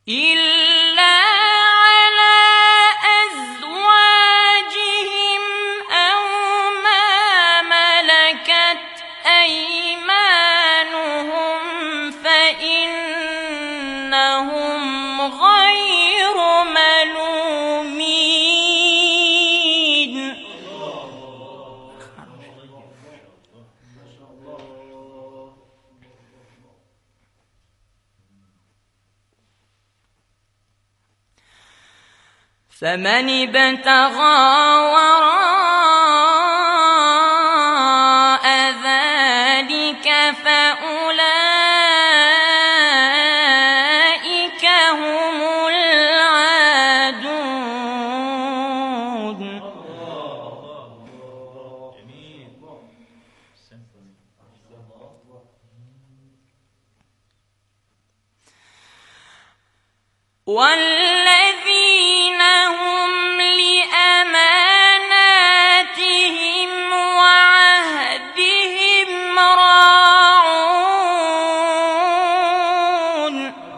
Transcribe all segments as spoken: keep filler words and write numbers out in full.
إلا على أزواجهم أو ما ملكت أيمانهم فإنهم غير ملومين. فمن ابتغى وراء ذلك فأولئك هم العادون. والذين هم لأماناتهم وعهدهم راعون.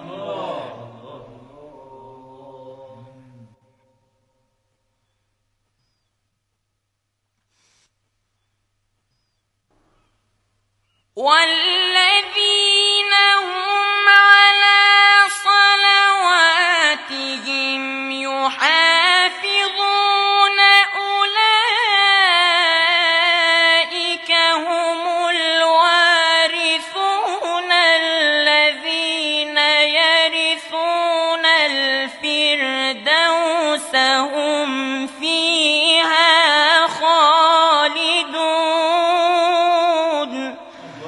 والذين هم على صلواتهم يحافظون أولئك هم الوارثون الذين يرثون الفردوس هم فيها خالدون.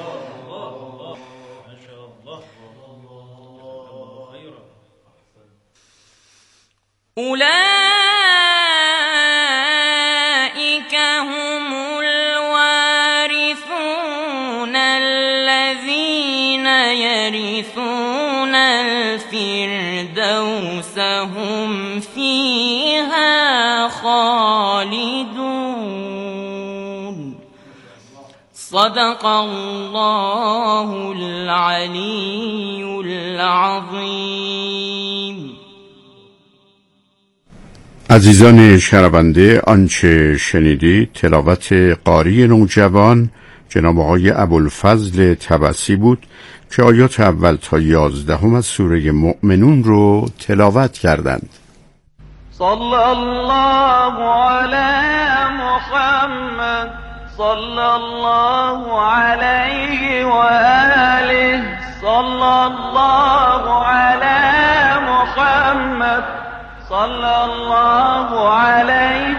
أولئك هم الوارثون الذين يرثون الفردوس هم فيها خالدون. صدق الله العلي العظيم. عزیزان شنونده، آنچه شنیدید تلاوت قاری نوجوان جناب آقای ابوالفضل طبسی بود که آیات اول تا یازدهم از سوره مؤمنون رو تلاوت کردند. صلی الله علی محمد صلی الله علیه و آله صلی الله علی محمد صلی الله علیه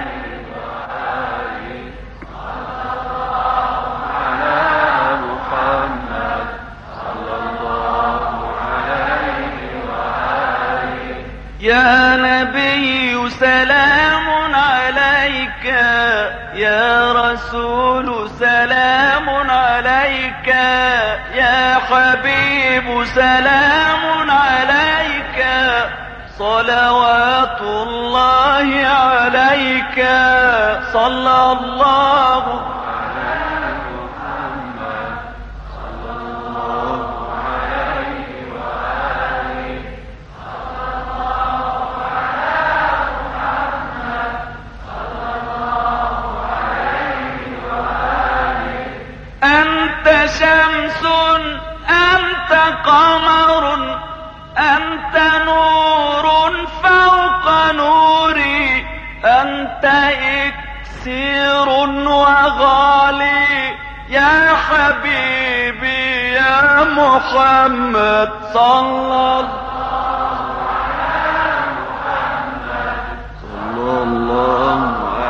يا نبي سلام عليك يا رسول سلام عليك يا حبيب سلام عليك صلوات الله عليك صلى الله شمس أنت قمر أنت نور فوق نوري أنت إكسير وغالي يا حبيبي يا محمد صلى الله صلى الله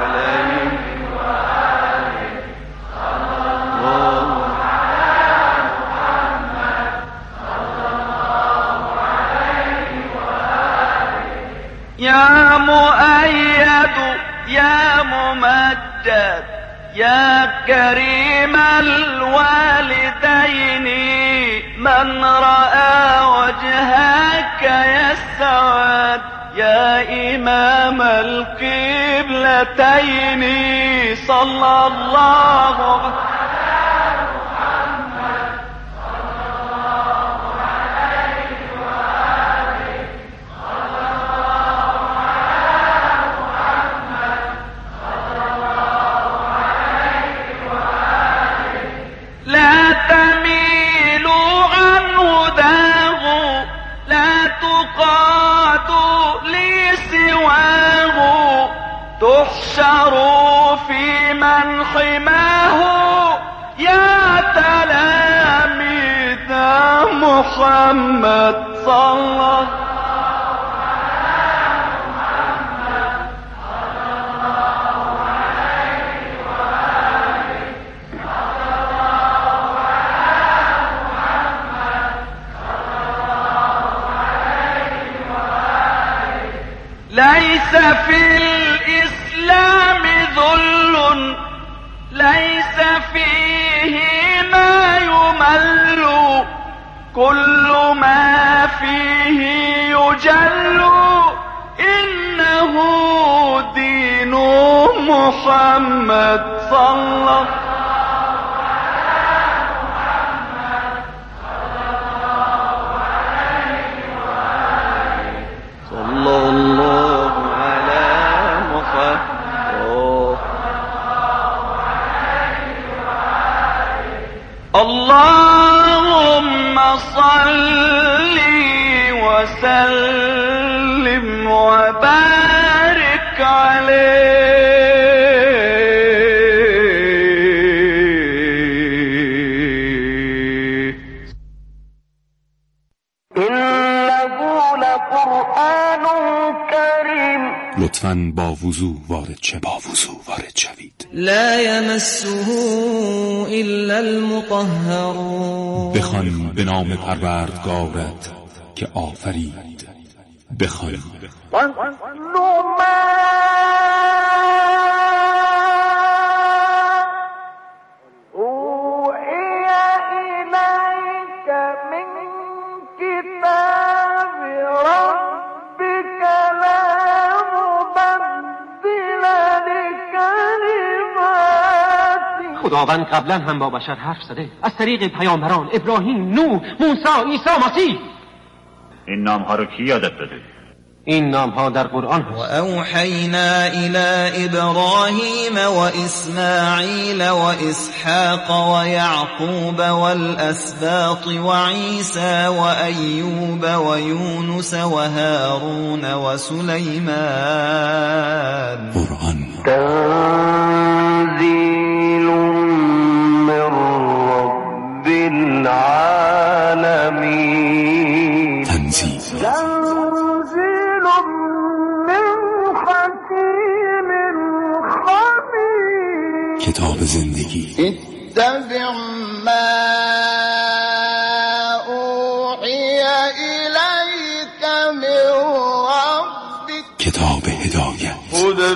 يا مؤيد يا ممجد يا كريم الوالدين من رأى وجهك يسعد يا إمام القبلتين صلى الله عليه بشروا في من حماه يا تلاميذ محمد صلى الله ليس في الإسلام ذل ليس فيه ما يمل كل ما فيه يجل إنه دين محمد صلى الله اللهم صل وسلم وبارك عليه إنه لقرآن كريم. لطفاً با وضو وارد چه با وضو وارد شوید. لا يمسه إلا المطهرون. بخوان به نام پروردگارت که آفرید. بخوان خداوند قبلا هم با بشر حرف زده از طریق پیامبران ابراهیم، نوح، موسی، عیسی مسیح. این نام ها رو کی یادت داده؟ این نام ها در قرآن هست. و اوحینا الی ابراهیم و اسماعیل و اسحاق و یعقوب والاسباط و عیسی و ایوب و یونس و هارون و سلیمان. قرآن تنزیل من رب العالمین. تنزیل تنزیل من حکیم خبیر. کتاب زندگی. اتبع ما اوحی الیک من ربک. کتاب هدایت. هدی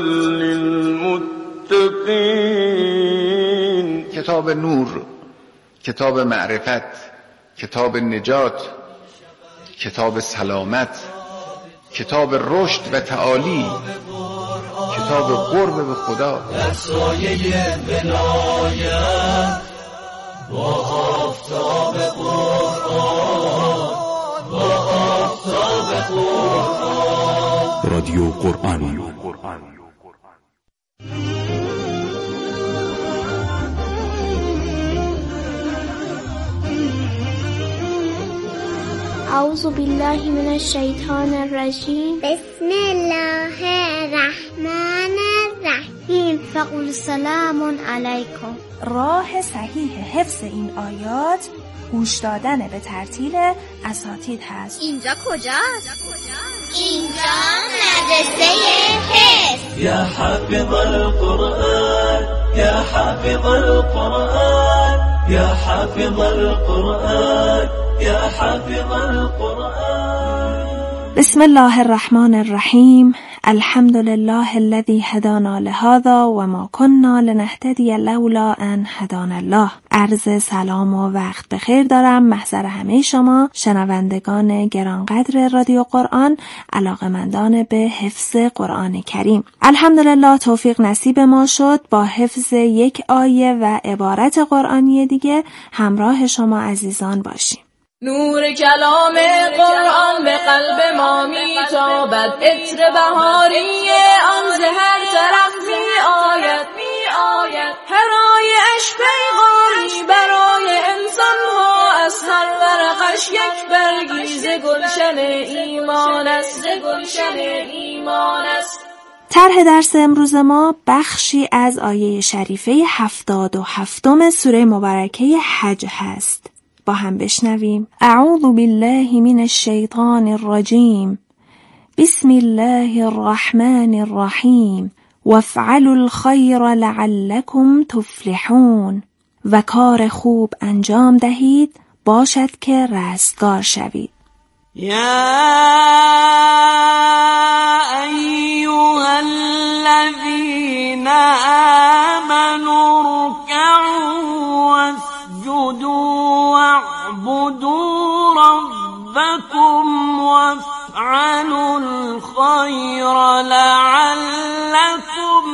للمتقین. کتاب نور، کتاب معرفت، کتاب نجات، کتاب سلامت، کتاب رشد و تعالی، کتاب قرب به خدا. در سایه ولایت با آفتاب قرآن، با آفتاب قرآن. رادیو قرآن. اعوذ بالله من الشیطان الرجیم. بسم الله الرحمن الرحیم. فقل سلام علیکم. راه صحیح حفظ این آیات گوش دادن به ترتیل اساتید هست. اینجا کجاست؟ اینجا مدرسه حفظ. یا حافظ القرآن، یا حافظ القرآن، یا حافظ القرآن، یا حافظ القرآن. بسم الله الرحمن الرحیم. الحمد لله الذي هدانا لهذا و ما كنا لنهتدي لولا ان هدانا الله. عرض سلام و وقت بخیر دارم محضر همه شما شنوندگان گرانقدر رادیو قرآن، علاقه‌مندان به حفظ قرآن کریم. الحمدلله توفیق نصیب ما شد با حفظ یک آیه و عبارت قرآنی دیگه همراه شما عزیزان باشیم. نور کلام قرآن به قلب ما میتابد، عطر بهاری آن ز هر طرف می آید، می آید. هر آیه‌اش پیغامی برای انسان ها، از هر ورقش یک برگی ز گلشن ایمان است، ز گلشن ایمان است. طرح درس امروز ما بخشی از آیه شریفه هفتاد و هفتم سوره مبارکه حج هست. با هم بشنویم. اعوذ بالله من الشیطان الرجیم. بسم الله الرحمن الرحیم. وافعلوا الخیر لعلکم تفلحون. و کار خوب انجام دهید باشد که رستگار شوید. یا ایها الذین آمنوا ارکعوا واسجدوا واعبدوا ربکم وافعلوا الخیر لعلکم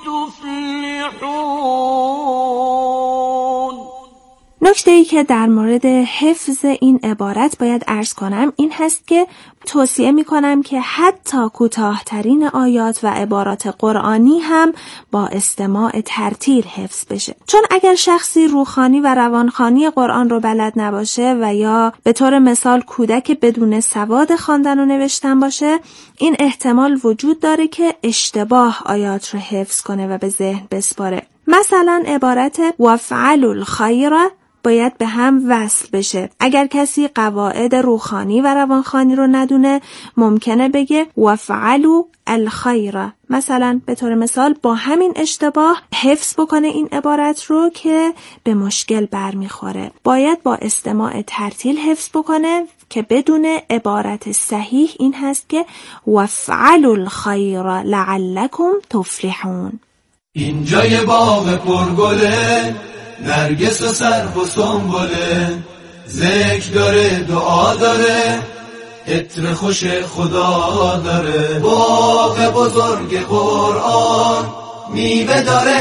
تفلحون. نکته ای که در مورد حفظ این عبارت باید عرض کنم این هست که توصیه می کنم که حتی کوتاه‌ترین آیات و عبارات قرآنی هم با استماع ترتیل حفظ بشه، چون اگر شخصی روحانی و روانخوانی قرآن رو بلد نباشه و یا به طور مثال کودک بدون سواد خواندن و نوشتن باشه، این احتمال وجود داره که اشتباه آیات رو حفظ کنه و به ذهن بسپاره. مثلا عبارت وافعلوا الخیر باید به هم وصل بشه. اگر کسی قواعد روحانی و روانخوانی رو ندونه ممکنه بگه وافعلوا الخیر، مثلا به طور مثال با همین اشتباه حفظ بکنه این عبارت رو که به مشکل برمیخوره. باید با استماع ترتیل حفظ بکنه که بدون عبارت صحیح این هست که وافعلوا الخیر لعلکم تفلحون. اینجای باغ پرگله، نرگس و سرو و سنبله، ذکر داره دعا داره، عطر خوش خدا داره. باغ بزرگ قرآن میوه داره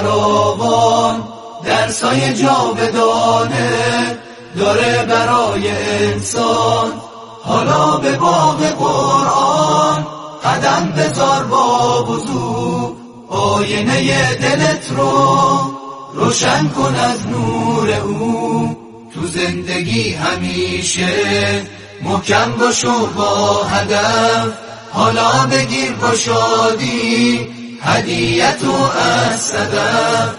فراوان، درسای جاودانه داره برای انسان. حالا به باغ قرآن قدم بذار با وضو، آینه دلت رو روشن کن از نور او. تو زندگی همیشه محکم باش و با هدف، حالا بگیر با شادی هدیه‌تو از صدف.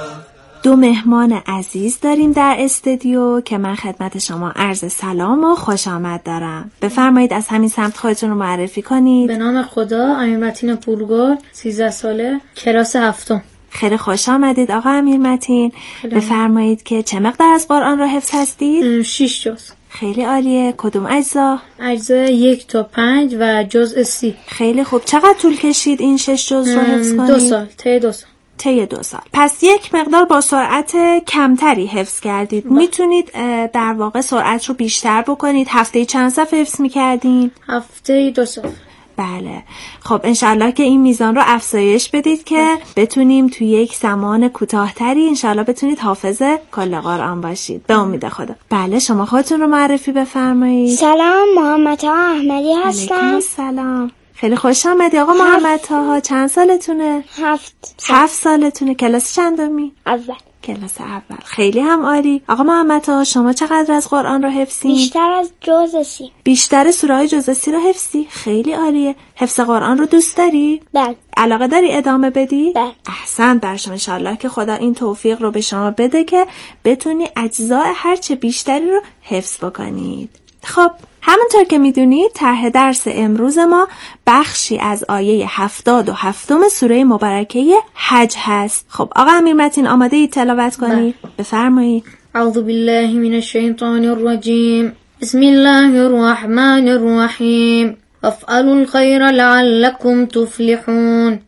دو مهمان عزیز داریم در استودیو که من خدمت شما عرض سلام و خوش آمد دارم. بفرمایید از همین سمت خودتون رو معرفی کنید. به نام خدا، امیرمتین پولگور، سیزده ساله، کلاس هفتم. خیلی خوش آمدید آقا امیرمتین. بفرمایید که چه مقدار از قرآن رو حفظ هستید؟ شش جز. خیلی عالیه. کدوم اجزا؟ اجزا یک تا پنج و جزء سی. خیلی خوب. چقدر طول کشید این شش جز رو حفظ کنید؟ دو سال. طی دو سال. طی دو سال. پس یک مقدار با سرعت کمتری حفظ کردید. با. میتونید در واقع سرعت رو بیشتر بکنید. هفته چند صفحه حفظ میکردین؟ هفته دو صفحه. بله. خب انشالله که این میزان رو افزایش بدید که بتونیم توی یک زمان کوتاه‌تری انشالله بتونید حافظ کل قرآن باشید. به امید خدا. بله شما خودتون رو معرفی بفرمایید. سلام، محمد طاها احمدی هستم. علیکم سلام. خیلی خوش آمدی آقا محمد طاها. چند سالتونه؟ هفت سال. هفت سالتونه. کلاس چندمی؟ اول. کلاس اول. خیلی هم عالی. آقا محمد طاها شما چقدر از قرآن رو حفظین؟ بیشتر از جزء سی. بیشتر سوره‌های جزء سی رو حفظی؟ خیلی عالیه. حفظ قرآن رو دوست داری؟ بله. علاقه داری ادامه بدی؟ بله. احسن بر شما. انشالله که خدا این توفیق رو به شما بده که بتونی اجزاء هرچه بیشتری رو حفظ بکنید. خب همونطور که میدونید طرح درس امروز ما بخشی از آیه هفتاد و هفتم سوره مبارکه حج هست. خب آقا امیرمتین آماده ای تلاوت کنید؟ بفرمایید. اعوذ بالله من الشیطان الرجیم. بسم الله الرحمن الرحیم. وافعلوا الخیر لعلکم تفلحون.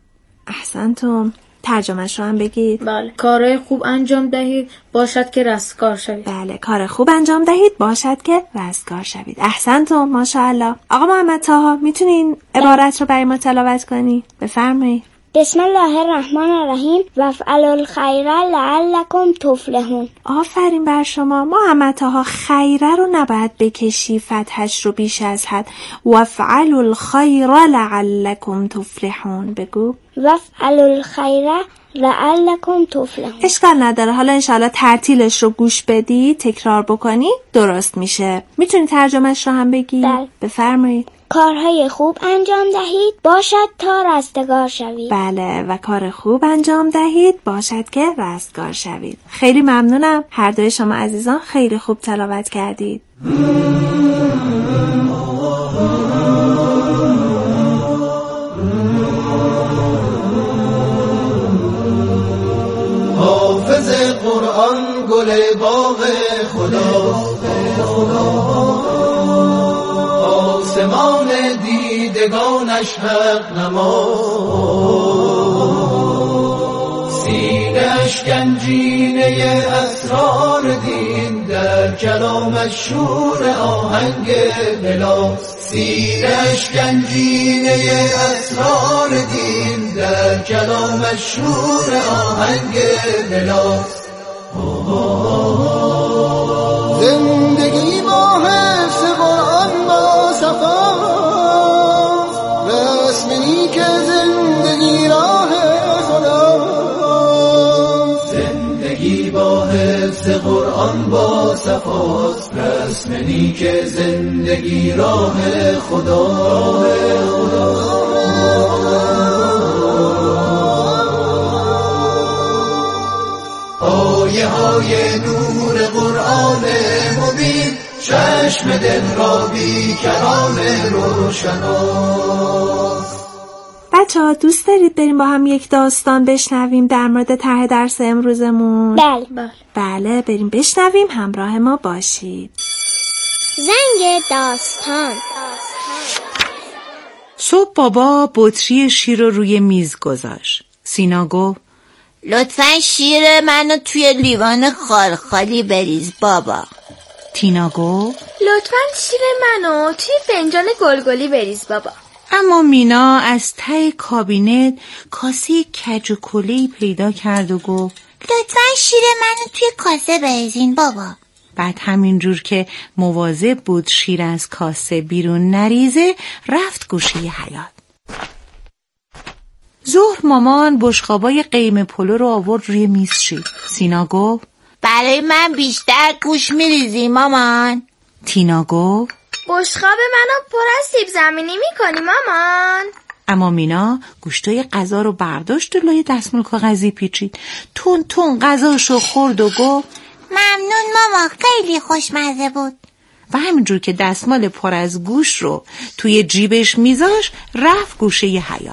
احسنتم. ترجمه‌اش رو هم بگید. بله. کار خوب انجام دهید باشد که رستگار شوید. بله. کار خوب انجام دهید باشد که رستگار شوید. احسنتم. ماشاءالله. آقا محمد طاها میتونین عبارت رو برای ما تلاوت کنی؟ بفرمایید. بسم الله الرحمن الرحیم. وافعلوا الخیر لعلکم تفلحون. آفرین بر شما. محمد طاها خیره رو نباید بکشی فتحش رو بیش از حد. وافعلوا الخیر لعلکم تفلحون. بگو. وافعلوا الخیر لعلکم تفلحون. اشکال نداره. حالا انشالله ترتیلش رو گوش بدی، تکرار بکنی، درست میشه. میتونی ترجمهش رو هم بگی؟ بله. بفرمایید. کارهای خوب انجام دهید باشد تا رستگار شوید. بله، و کار خوب انجام دهید باشد که رستگار شوید. خیلی ممنونم، هر دوی شما عزیزان خیلی خوب تلاوت کردید. حافظ قرآن گل باغ خدا، آسمان دیدگانش حق نما، سینه‌اش گنجینه اسرار دین، در کلامش شور آهنگ بلاست. سینه‌اش گنجینه اسرار دین، در کلامش شور آهنگ بلاست. زندگی با حفظ قرآن با صفاست، رسمی که زندگی راه خداست. زندگی با حفظ قرآن با صفاست، رسمی که زندگی راه خداست. آیه های نور قرآن مبین، چشم دل را بی کران روشناست. بچه ها دوست دارید بریم با هم یک داستان بشنویم در مورد طرح درس امروزمون؟ بله بله بله بریم بشنویم، همراه ما باشید. زنگ داستان. صبح بابا بطری شیر رو روی میز گذاشت. سینا گفت لطفاً شیر منو توی لیوان خالخالی بریز بابا. تینا گفت لطفاً شیر منو توی فنجان گلگلی بریز بابا. اما مینا از ته کابینت کاسه کج و کله‌ای پیدا کرد و گفت لطفاً شیر منو توی کاسه بریزین بابا. بعد همینجور که مواظب بود شیر از کاسه بیرون نریزه رفت گوشه حیاط. ظهر مامان بشقابای قیم پلو رو آورد روی میز چید. سینا گفت برای من بیشتر گوش میریزی مامان. تینا گفت بشقاب منو پر از سیب زمینی میکنی مامان. اما مینا گوشتای غذا رو برداشت و لای دستمال کاغذی پیچید. تون تون غذاشو خورد و گفت ممنون ماما، خیلی خوشمزه بود. و همینجور که دستمال پر از گوشت رو توی جیبش میذاشت رفت گوشه حیاط.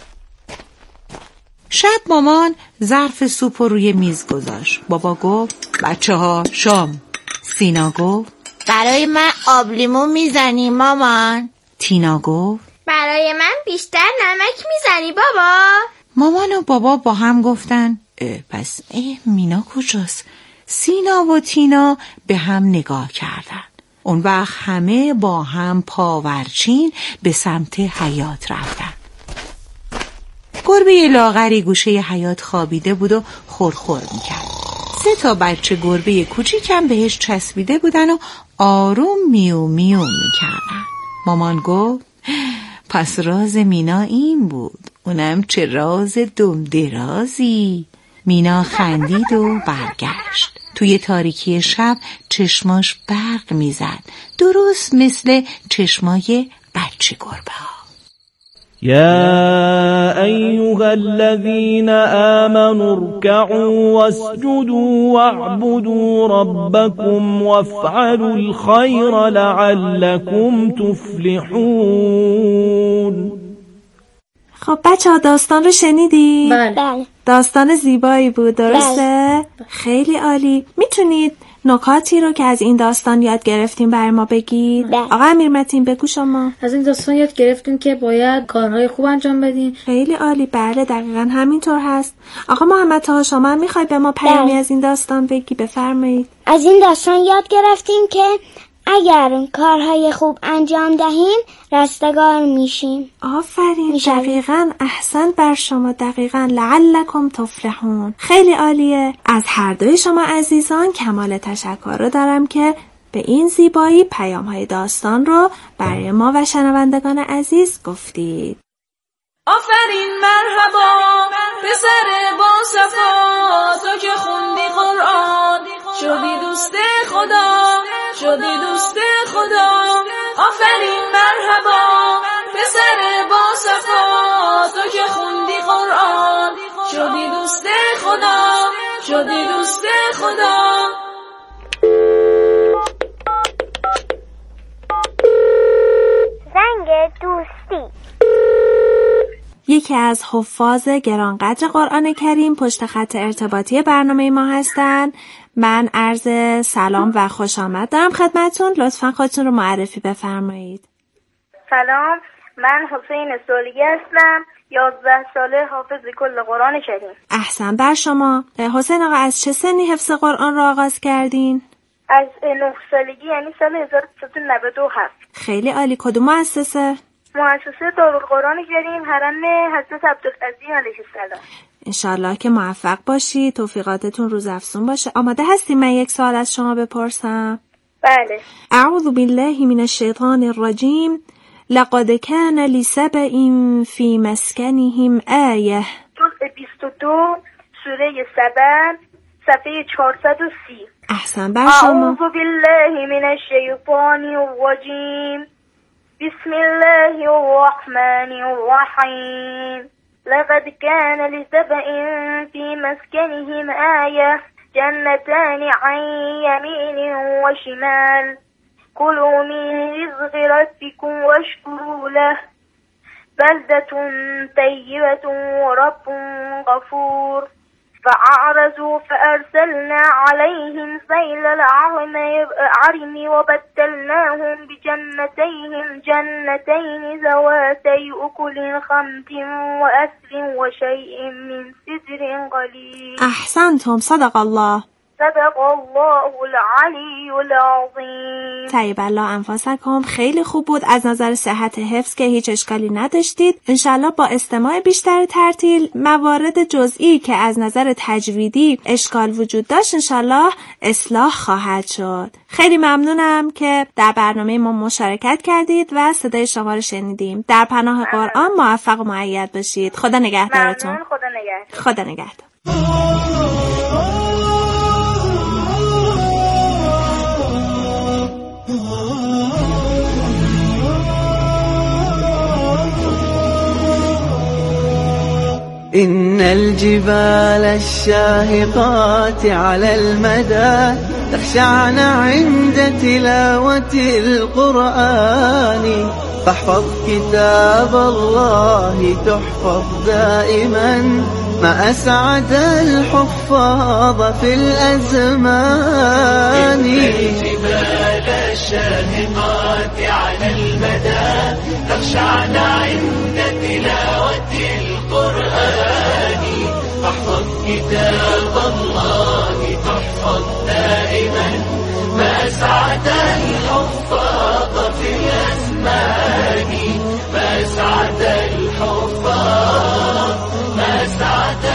شب مامان ظرف سوپ رو روی میز گذاشت. بابا گفت بچه ها شام. سینا گفت برای من آب لیمو میزنی مامان. تینا گفت برای من بیشتر نمک میزنی بابا. مامان و بابا با هم گفتن اه پس اه مینا کجاست؟ سینا و تینا به هم نگاه کردن. اون وقت همه با هم پاورچین به سمت حیاط رفتن. گربه لاغری گوشه حیاط خوابیده بود و خورخور میکرد. سه تا بچه گربه کوچیکم بهش چسبیده بودن و آروم میو میو میکردن. مامان گفت پس راز مینا این بود، اونم چه راز دم درازی. مینا خندید و برگشت. توی تاریکی شب چشماش برق میزد، درست مثل چشمای بچه گربه ها. يا أيها الذين آمنوا اركعوا واسجدوا واعبدوا ربكم وافعلوا الخير لعلكم تفلحون. خب بچه ها داستان رو شنیدی؟ بله. داستان زیبایی بود درسته؟ بله. خیلی عالی. میتونید نکاتی رو که از این داستان یاد گرفتیم برای ما بگید؟ بله. آقا امیرمتین بگو شما. از این داستان یاد گرفتیم که باید کارهای خوب انجام بدیم. خیلی عالی. بله دقیقا همینطور هست. آقا محمد طاها شما میخوای به ما پیامی بله. از این داستان بگی؟ بفرمایید. از این داستان یاد گرفتیم که اگر کارهای خوب انجام دهیم رستگار میشیم. آفرین میشم. دقیقاً احسن بر شما. دقیقاً لعلکم تفلحون. خیلی عالیه. از هر دوی شما عزیزان کمال تشکر رو دارم که به این زیبایی پیام‌های داستان رو برای ما و شنوندگان عزیز گفتید. آفرین مرحبا پسر با صفا، تو که خوندی قرآن شدی دوست خدا، شدی دوست خدا. آفرین مرحبا دوست خدا، شدی دوست خدا. زنگ دوستی. یکی از حفاظ گرانقدر قرآن کریم پشت خط ارتباطی برنامه ما هستن. من عرض سلام و خوش آمد دارم خدمتون. لطفاً خودتون رو معرفی بفرمایید. سلام، من حسین سالگی هستم، یازده ساله، حافظ کل قرآن کریم. احسن بر شما. حسین آقا از چه سنی حفظ قرآن را آغاز کردین؟ از نه سالگی، یعنی سال هزار و سیصد و نود و هفت. خیلی عالی. کدوم مؤسسه؟ مؤسسه دارالقرآن کریم حرم حضرت عبدالعزیز علیه السلام. انشالله که موفق باشی، توفیقاتتون روزافزون باشه. آماده هستی من یک سوال از شما بپرسم؟ بله. اعوذ بالله من الشیطان الرجیم. لقد كان لسبع في مسكنهم آیه. جزء بیست و دو، سوره سبع، صفحه چهارصد و سی. احسن بر شما. اعوذ بالله من الشیطان الرجیم. بسم الله الرحمن الرحیم. لقد كان لسبع في مسكنهم آية جنتان عن يمين وشمال كلوا من رزق ربكم واشكروا له بلدة طيبة ورب غفور. فأعرضوا فأرسلنا عليهم سيل العرم وبدلناهم بجنتيهم جنتين ذواتي أكل خمط وأثل وشيء من سدر قليل. أحسنتم، صدق الله. صدق الله العلی العظیم. طیب الله انفاسکم. خیلی خوب بود. از نظر صحت حفظ که هیچ اشکالی نداشتید. انشالله با استماع بیشتر ترتیل موارد جزئی که از نظر تجویدی اشکال وجود داشت انشالله اصلاح خواهد شد. خیلی ممنونم که در برنامه ما مشارکت کردید و صدای شما رو شنیدیم. در پناه قرآن موفق و مؤید باشید. خدا نگهدارتون. ممنون. خدا نگهدار. خدا نگهدار. إن الجبال الشاهقات على المدى تخشعن عند تلاوة القرآن فاحفظ كتاب الله تحفظ دائما ما أسعد الحفاظ في الأزمان. إن الجبال الشاهقات على المدى تخشعن عند تلاوة القرآن فاحفظ كتاب الله تحفظ دائما ما أسعد الحفاظ في الأزمان. ما أسعد الحفاظ ما أسعد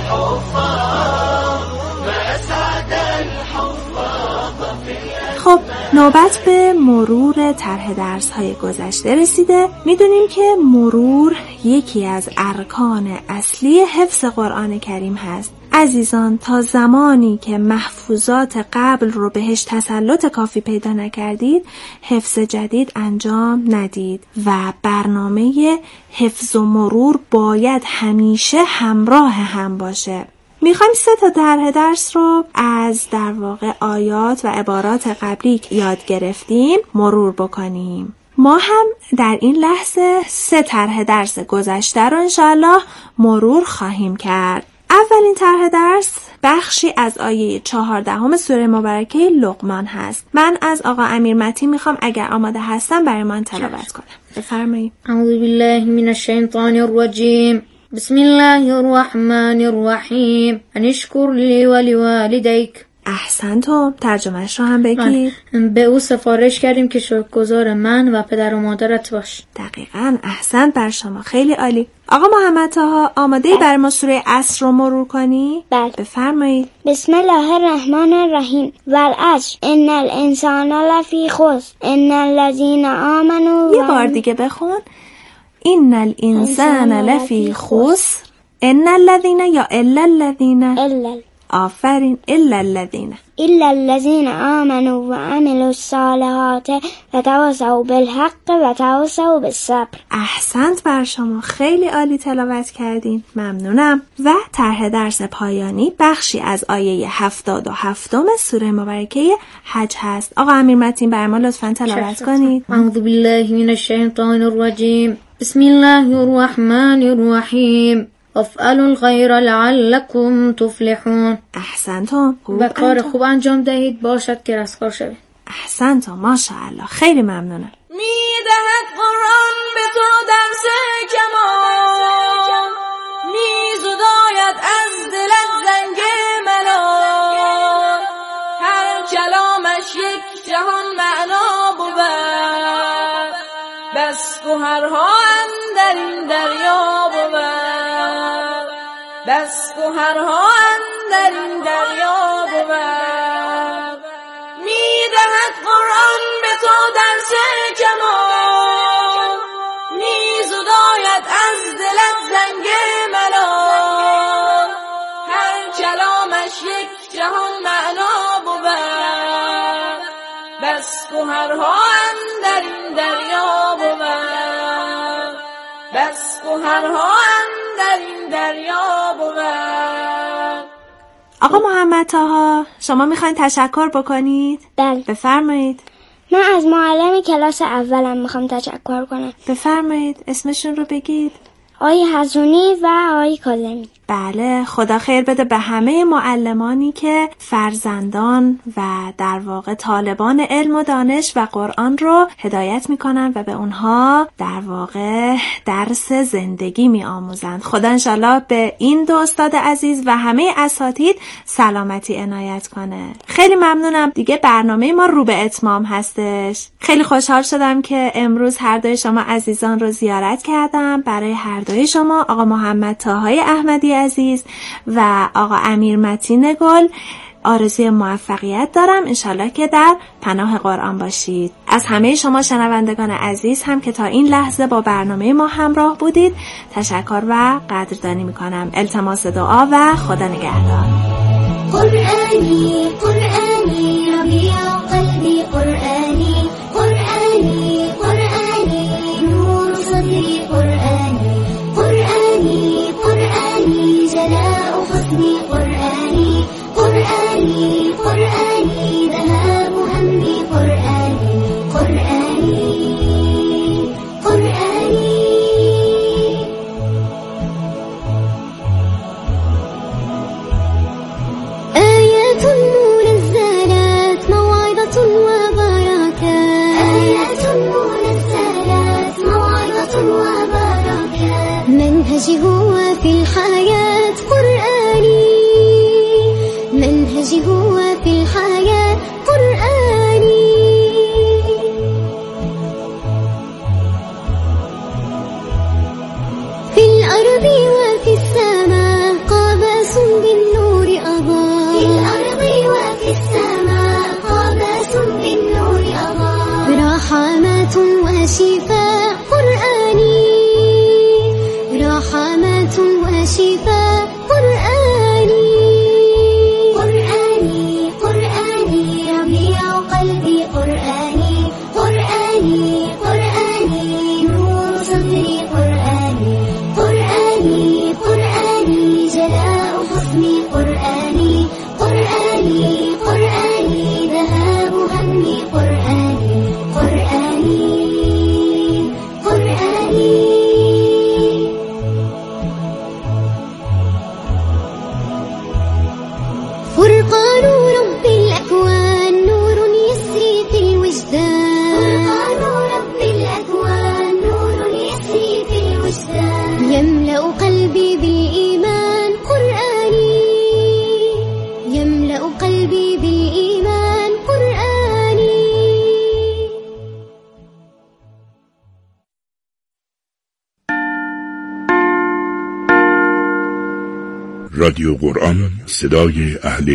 الحفاظ ما أسعد الحفاظ في الأزمان. خب نوبت به مرور طرح درس‌های گذشته رسیده. میدونیم که مرور یکی از ارکان اصلی حفظ قرآن کریم هست. عزیزان، تا زمانی که محفوظات قبل رو بهش تسلط کافی پیدا نکردید حفظ جدید انجام ندید و برنامه حفظ و مرور باید همیشه همراه هم باشه. میخوایم سه تا طرح درس رو از در واقع آیات و عبارات قبلی که یاد گرفتیم مرور بکنیم. ما هم در این لحظه سه طرح درس گذشته رو انشاءالله مرور خواهیم کرد. اولین طرح درس بخشی از آیه چهاردهم سوره مبارکه لقمان هست. من از آقا امیر متین میخوام اگر آماده هستن برای من تلاوت کنم. بفرمایید. اعوذ بالله من الشیطان الرجیم. بسم الله الرحمن الرحیم. انشکر لی و لوالدیک. احسنتم. ترجمهش رو هم بگید. به او سفارش کردیم که شکرگزار من و پدر و مادرت باش. دقیقاً. احسنت بر شما. خیلی عالی. آقا محمد طاها آماده برای ما سوره عصر رو مرور کنی؟ بله. بفرمایید. بسم الله الرحمن الرحیم. والعصر ان الانسان لفی خسر ان الذین آمنوا. یه بار دیگه بخون. ان الانسان لفی خسر ان الذین یا الا الذین. الا آفرین. الا الذین الا الذین آمنوا و عملوا الصالحات و تواصوا بالحق و تواصوا بالصبر. احسنت بر شما، خیلی عالی تلاوت کردین، ممنونم. و طرح درس پایانی بخشی از آیه هفتاد و هفتم سوره مبارکه حج هست. آقا امیرمتین بر ما لطفاً تلاوت کنید. اعوذ بالله من الشیطان الرجیم. بسم الله الرحمن الرحیم. افعلوا الخیر لعلکم تفلحون. احسنتم. و کار خوب انجام دهید باشد که رستگار شوید. احسنتم، ماشاءالله، خیلی ممنونم. میدهد قرآن به تو درس کمان، میزداید از دلت زنگ ملال، هر کلامش یک جهان معنا بود، بس گوهرها اندر این دریا بود، بس گوهرها اندر این دریا بود. میدهد قرآن به تو درس کمان، میزداید از دلت زنگ ملال، هر کلامش یک جهان معنا بود، بس گوهرها اندر این دریا بود، بس گوهرها اندر این دریا بود. آقا محمد طاها، شما میخواین تشکر بکنید؟ بله. بفرمایید. من از معلم کلاس اولم میخوام تشکر کنم. بفرمایید، اسمشون رو بگید. آقای حسونی و آقای کاظمی. بله، خدا خیر بده به همه معلمانی که فرزندان و در واقع طالبان علم و دانش و قرآن رو هدایت میکنن و به اونها در واقع درس زندگی میآموزند. خدا انشالله به این دو استاد عزیز و همه اساتید سلامتی عنایت کنه. خیلی ممنونم. دیگه برنامه ما رو به اتمام هستش. خیلی خوشحال شدم که امروز هر دوی شما عزیزان رو زیارت کردم. برای هر دوی شما، آقا محمد طاهای احمدی عزیز و آقا امیرمتین گل، آرزوی موفقیت دارم. انشالله که در پناه قرآن باشید. از همه شما شنوندگان عزیز هم که تا این لحظه با برنامه ما همراه بودید تشکر و قدردانی میکنم. التماس دعا و خدا نگهدار. قرآنی قرآنی ربیع قلبی، قرآنی قرآنی قرآنی نور صدری، قرآنی قرآنی قرآنی جلاء حسنی، قرآنی قرآني قرآني ذهاب همي، قرآني قرآني قرآني. آيات منزلات موعظة وبركات، آيات منزلات موعظة وبركات، منهجي هو في الحياة قرآني، منهجي هو في الحياة قرآني. في الأرض وفي السماء قابس بالنور أضاء، في الأرض وفي السماء قابس بالنور أضاء، رحمات وشفاء قرآني، رحمات وشفاء قرآني. قلبي قرآني قرآني قرآني نور صدري، قرآني قرآني قرآني جلاء حسني، قرآني قرآني قرآني ذهاب همي، قرآني قرآني قرآني. فرقان رب الأكوان نور يسري في الوجدان، فرقان رب الأكوان نور يسري في الوجدان، يملأ قلبي بالإيمان قرآني، يملأ قلبي بالإيمان قرآني. رادیو قرآن، صدای اهل